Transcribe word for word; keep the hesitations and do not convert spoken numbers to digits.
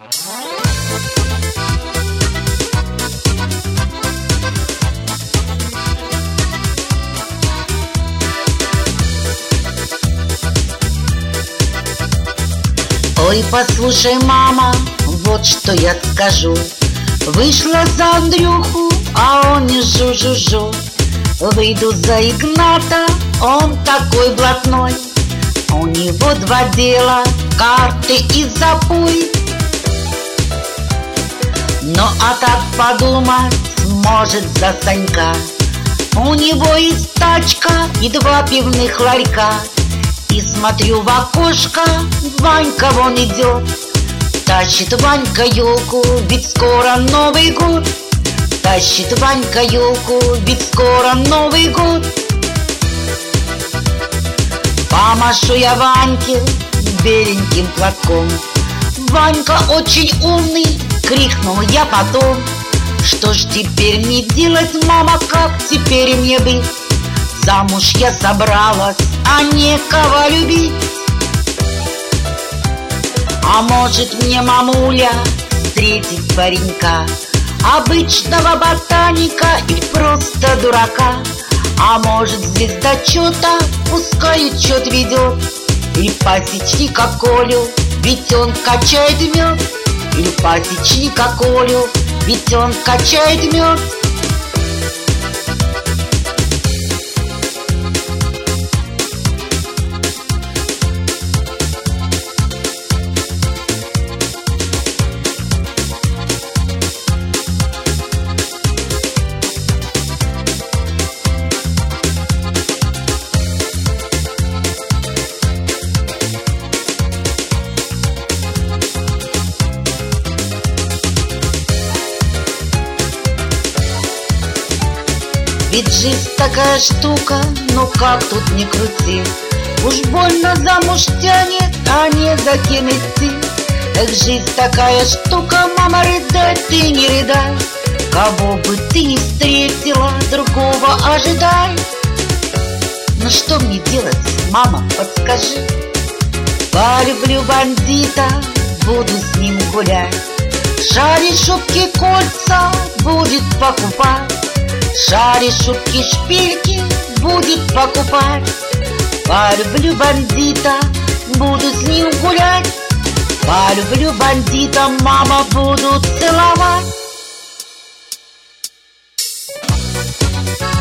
Ой, послушай, мама, вот что я скажу. Вышла за Андрюху, а он не жу-жу-жу. Выйду за Игната, он такой блатной. У него два дела, карты и запой. Но а так подумать может за Санька. У него есть тачка и два пивных ларька. И смотрю в окошко, Ванька вон идет. Тащит Ванька елку, ведь скоро Новый год. Тащит Ванька елку, ведь скоро Новый год. Помашу я Ваньке беленьким платком. Ванька очень умный, крикнул я потом. Что ж теперь мне делать, мама, как теперь мне быть? Замуж я собралась, а некого любить. А может мне, мамуля, встретить паренька, обычного ботаника или просто дурака? А может звездочета, пускай учет ведет, или пасечника Колю, ведь он качает мед. Или пасечника Колю, ведь он качает мед. Ведь жизнь такая штука, ну как тут не крути. Уж больно замуж тянет, а не за кем идти. Эх, жизнь такая штука, мама, рыдай, ты не рыдай. Кого бы ты не встретила, другого ожидай. Ну что мне делать, мама, подскажи? Полюблю бандита, буду с ним гулять. Шари, шубки, кольца будет покупать. Шари, шубки, шпильки будет покупать. Полюблю бандита, буду с ним гулять. Полюблю бандита, мама, буду целовать.